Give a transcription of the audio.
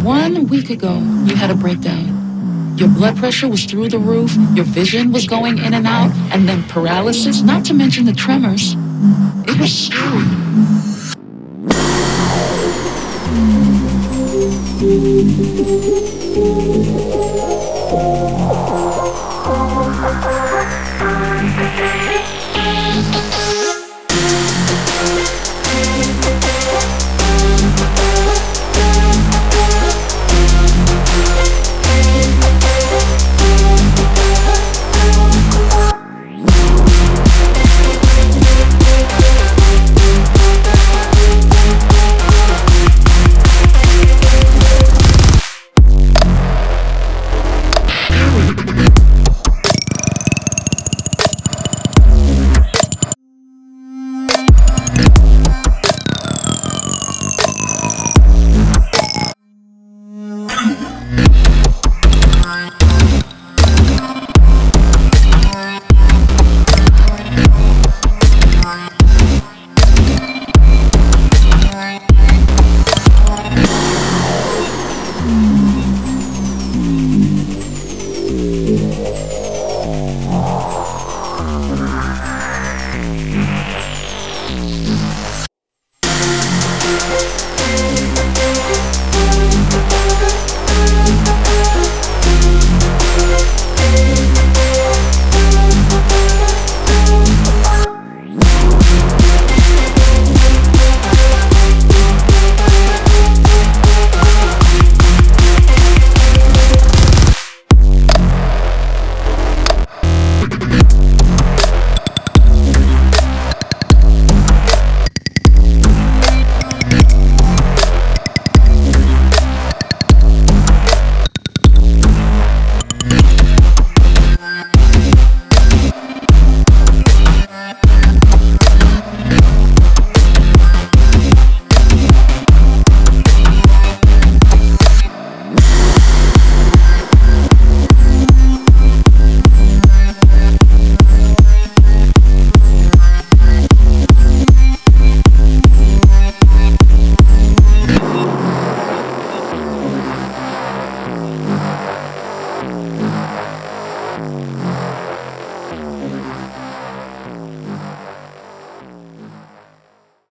1 week ago, you had a breakdown. Your blood pressure was through the roof, your vision was going in and out, and then paralysis, not to mention the tremors. It was scary.